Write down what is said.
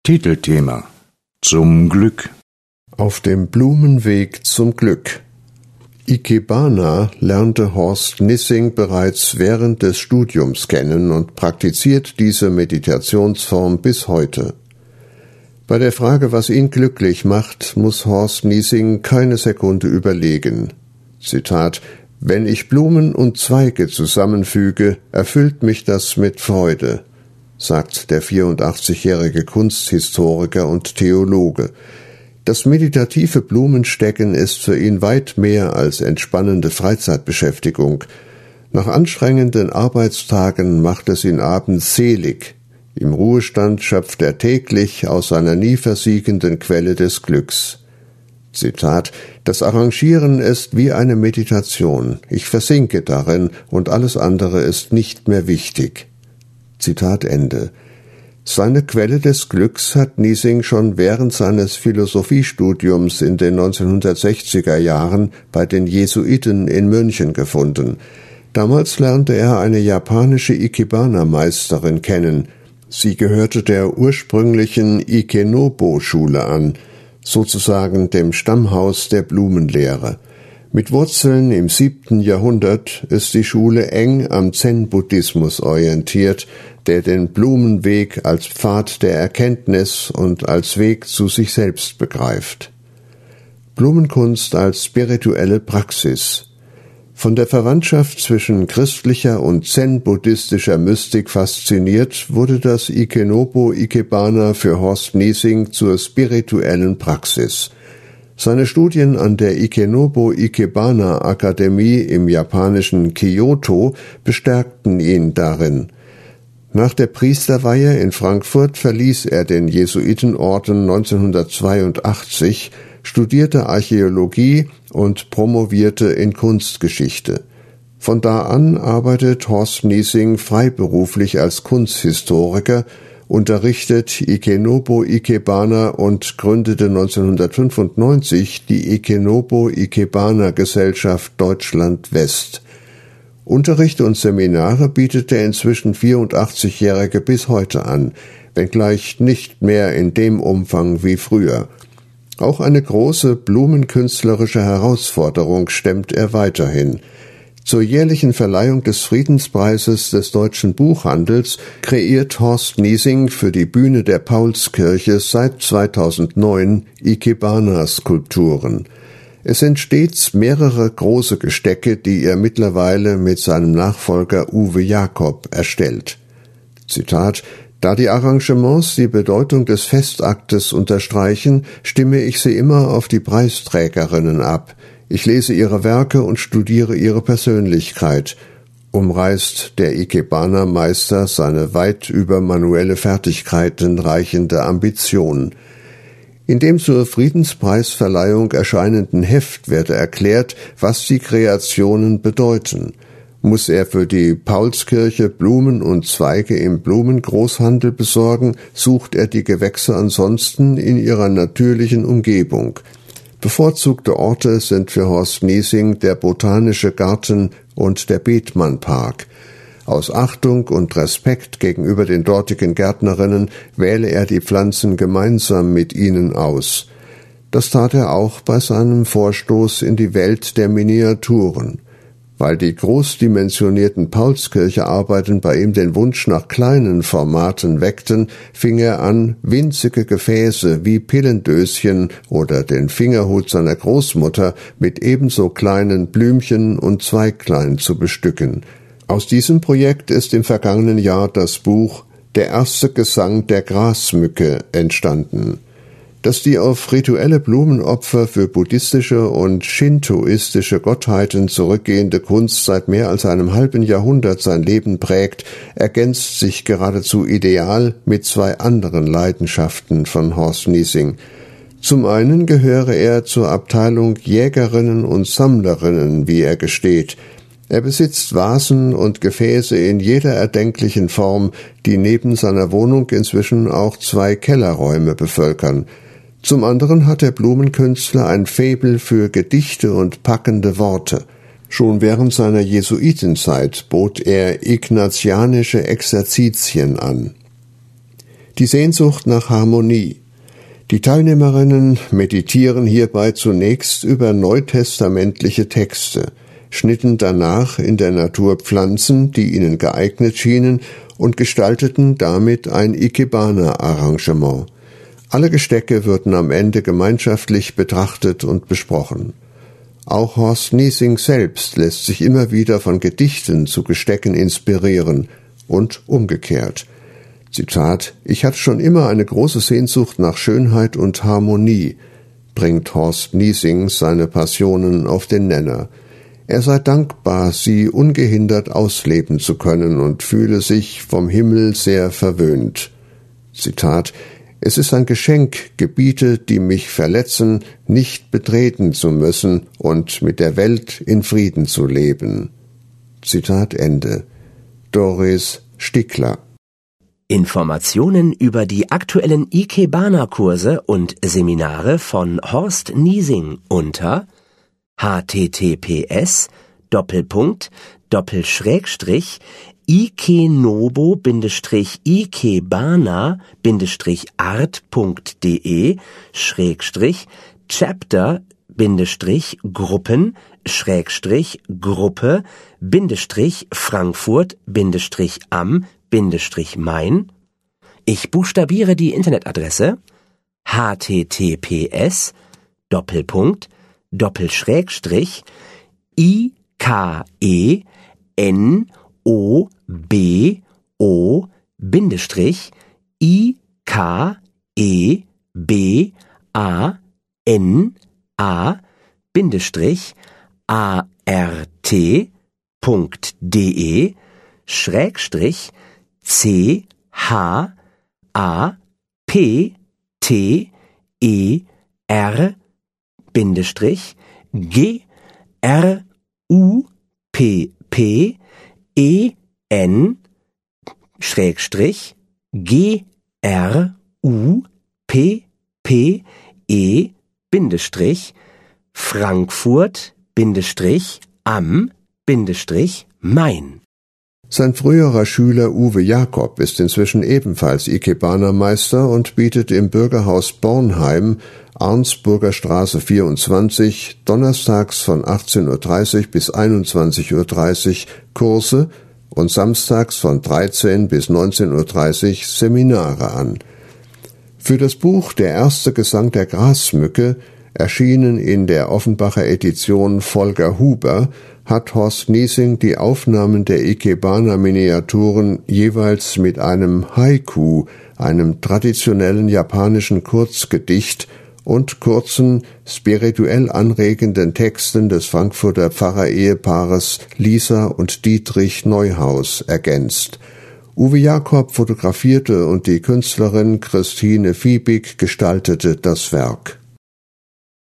Titelthema: Zum Glück. Auf dem Blumenweg zum Glück. Ikebana lernte Horst Nissing bereits während des Studiums kennen und praktiziert diese Meditationsform bis heute. Bei der Frage, was ihn glücklich macht, muss Horst Nissing keine Sekunde überlegen. Zitat: »Wenn ich Blumen und Zweige zusammenfüge, erfüllt mich das mit Freude«, sagt der 84-jährige Kunsthistoriker und Theologe. Das meditative Blumenstecken ist für ihn weit mehr als entspannende Freizeitbeschäftigung. Nach anstrengenden Arbeitstagen macht es ihn abends selig. Im Ruhestand schöpft er täglich aus seiner nie versiegenden Quelle des Glücks. Zitat: »Das Arrangieren ist wie eine Meditation. Ich versinke darin und alles andere ist nicht mehr wichtig.« Zitat Ende. Seine Quelle des Glücks hat Nissing schon während seines Philosophiestudiums in den 1960er Jahren bei den Jesuiten in München gefunden. Damals lernte er eine japanische Ikebana-Meisterin kennen. Sie gehörte der ursprünglichen Ikenobo-Schule an, sozusagen dem Stammhaus der Blumenlehre. Mit Wurzeln im 7. Jahrhundert ist die Schule eng am Zen-Buddhismus orientiert, der den Blumenweg als Pfad der Erkenntnis und als Weg zu sich selbst begreift. Blumenkunst als spirituelle Praxis. Von der Verwandtschaft zwischen christlicher und zen-buddhistischer Mystik fasziniert, wurde das Ikenobo Ikebana für Horst Nissing zur spirituellen Praxis. Seine Studien an der Ikenobo Ikebana Akademie im japanischen Kyoto bestärkten ihn darin. Nach der Priesterweihe in Frankfurt verließ er den Jesuitenorden 1982, studierte Archäologie und promovierte in Kunstgeschichte. Von da an arbeitet Horst Nissing freiberuflich als Kunsthistoriker, unterrichtet Ikenobo Ikebana und gründete 1995 die Ikenobo Ikebana Gesellschaft Deutschland West. Unterricht und Seminare bietet der inzwischen 84-Jährige bis heute an, wenngleich nicht mehr in dem Umfang wie früher. Auch eine große blumenkünstlerische Herausforderung stemmt er weiterhin. Zur jährlichen Verleihung des Friedenspreises des deutschen Buchhandels kreiert Horst Nissing für die Bühne der Paulskirche seit 2009 Ikebana-Skulpturen. Es sind stets mehrere große Gestecke, die er mittlerweile mit seinem Nachfolger Uwe Jakob erstellt. Zitat: »Da die Arrangements die Bedeutung des Festaktes unterstreichen, stimme ich sie immer auf die Preisträgerinnen ab. Ich lese ihre Werke und studiere ihre Persönlichkeit«, umreißt der Ikebana-Meister seine weit über manuelle Fertigkeiten reichende Ambition. In dem zur Friedenspreisverleihung erscheinenden Heft werde erklärt, was die Kreationen bedeuten. Muss er für die Paulskirche Blumen und Zweige im Blumengroßhandel besorgen, sucht er die Gewächse ansonsten in ihrer natürlichen Umgebung. Bevorzugte Orte sind für Horst Nissing der Botanische Garten und der Bethmann-Park. Aus Achtung und Respekt gegenüber den dortigen Gärtnerinnen wähle er die Pflanzen gemeinsam mit ihnen aus. Das tat er auch bei seinem Vorstoß in die Welt der Miniaturen. Weil die großdimensionierten Paulskirche-Arbeiten bei ihm den Wunsch nach kleinen Formaten weckten, fing er an, winzige Gefäße wie Pillendöschen oder den Fingerhut seiner Großmutter mit ebenso kleinen Blümchen und Zweiglein zu bestücken. Aus diesem Projekt ist im vergangenen Jahr das Buch »Der erste Gesang der Grasmücke« entstanden. Dass die auf rituelle Blumenopfer für buddhistische und shintoistische Gottheiten zurückgehende Kunst seit mehr als einem halben Jahrhundert sein Leben prägt, ergänzt sich geradezu ideal mit zwei anderen Leidenschaften von Horst Nissing. Zum einen gehöre er zur Abteilung Jägerinnen und Sammlerinnen, wie er gesteht. Er besitzt Vasen und Gefäße in jeder erdenklichen Form, die neben seiner Wohnung inzwischen auch 2 Kellerräume bevölkern. Zum anderen hat der Blumenkünstler ein Faible für Gedichte und packende Worte. Schon während seiner Jesuitenzeit bot er ignatianische Exerzitien an. Die Sehnsucht nach Harmonie. Die Teilnehmerinnen meditieren hierbei zunächst über neutestamentliche Texte, schnitten danach in der Natur Pflanzen, die ihnen geeignet schienen, und gestalteten damit ein Ikebana-Arrangement. Alle Gestecke würden am Ende gemeinschaftlich betrachtet und besprochen. Auch Horst Niesing selbst lässt sich immer wieder von Gedichten zu Gestecken inspirieren und umgekehrt. Zitat: »Ich hatte schon immer eine große Sehnsucht nach Schönheit und Harmonie«, bringt Horst Niesing seine Passionen auf den Nenner. Er sei dankbar, sie ungehindert ausleben zu können und fühle sich vom Himmel sehr verwöhnt. Zitat: »Es ist ein Geschenk, Gebiete, die mich verletzen, nicht betreten zu müssen und mit der Welt in Frieden zu leben.« Zitat Ende. Doris Stickler. Informationen über die aktuellen Ikebana-Kurse und Seminare von Horst Niesing unter https://ikebana-Gruppe-Frankfurt-Main. Ich buchstabiere die Internetadresse https://Frankfurt-am-Main. Sein früherer Schüler Uwe Jakob ist inzwischen ebenfalls Ikebana-Meister und bietet im Bürgerhaus Bornheim, Arnsburger Straße 24, donnerstags von 18:30 bis 21:30 Kurse und samstags von 13 bis 19:30 Seminare an. Für das Buch Der erste Gesang der Grasmücke, erschienen in der Offenbacher Edition Volker Huber, hat Horst Niesing die Aufnahmen der Ikebana-Miniaturen jeweils mit einem Haiku, einem traditionellen japanischen Kurzgedicht, und kurzen, spirituell anregenden Texten des Frankfurter Pfarrer-Ehepaares Lisa und Dietrich Neuhaus ergänzt. Uwe Jakob fotografierte und die Künstlerin Christine Fiebig gestaltete das Werk.